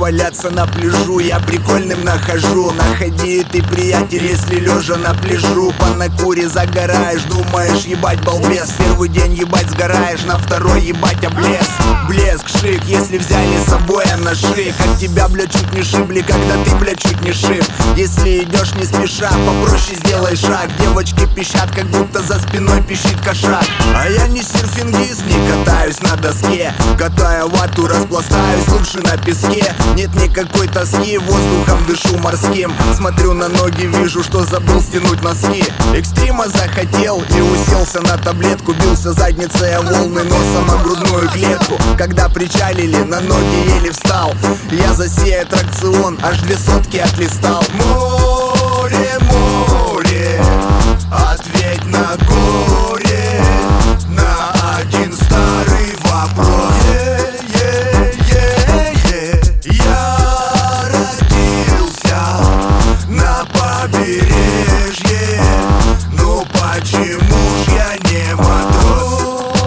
валяться на пляжу я прикольным нахожу. Находи ты, приятель, если лежа на пляжу по накуре загораешь, думаешь, ебать балбес. Первый день ебать сгораешь, на второй ебать облез. Блеск, шик, если взяли с собой, а на шик. Как тебя, блядь, чуть не шибли, когда ты, блядь, чуть не шиб. Если идешь не спеша, попроще сделай шаг. Девочки пищат, как будто за спиной пищит кошак. А я не серфингист, не катаюсь на доске. Катая вату, распластаюсь лучше на песке. Нет никакой тоски, воздухом дышу морским. Смотрю на ноги, вижу, что забыл стянуть носки. Экстрима захотел и уселся на таблетку. Бился задницей о волны, носом о грудную клетку. Когда причалили, на ноги еле встал. Я за сей аттракцион аж 2 сотки отлистал. Море, море, ответь на горе, на один старый вопрос. Я родился на побережье, ну почему ж я не матрос?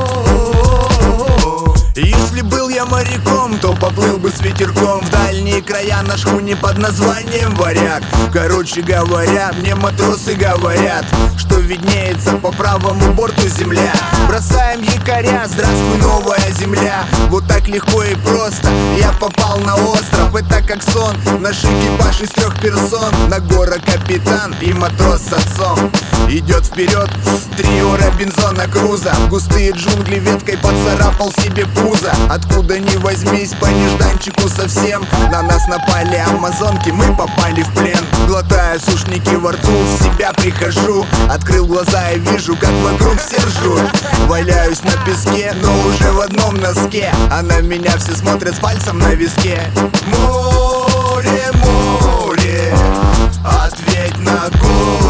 Если был я моряком, то поплыл бы с ветерком в дальние края на шхуне под названием «Варяг». Короче говоря, мне матросы говорят, что виднеется по правому борту земля. Бросаем якоря, здравствуй, новая земля. Вот так легко и просто я попал на остров. Это как сон, наш экипаж из 3 персон. На гора капитан и матрос с отцом. Идет вперед трио Робинзона Круза. В густые джунгли веткой поцарапал себе пузо. Откуда ни возьмись, по нежданчику совсем на нас напали амазонки, мы попали в плен. Глотая сушники во рту, в себя прихожу. Открыл глаза и вижу, как вокруг все ржут. Валяюсь на песке, но уже в одном носке, а на меня все смотрят с пальцем на виске. Море, море, ответь на голос.